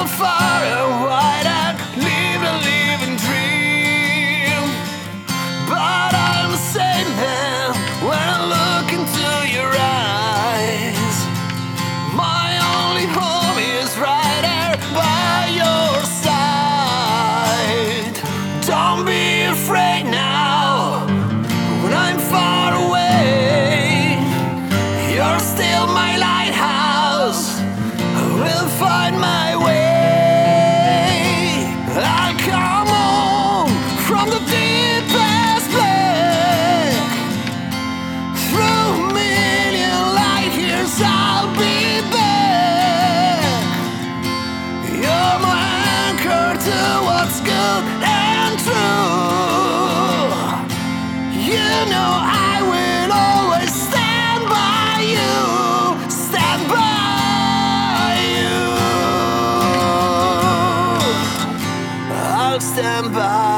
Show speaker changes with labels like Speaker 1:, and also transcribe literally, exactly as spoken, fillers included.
Speaker 1: the far and wide and live a living dream. But I'm the same man when I look into your eyes. My only home is right there by your side. Don't be afraid now when I'm far away. You're still my lighthouse. I will find my way. I'll come home from the deepest black. Through a million light years I'll be back. You're my anchor to what's good and true. You know I will always stand by you. Stand by you. I'll stand by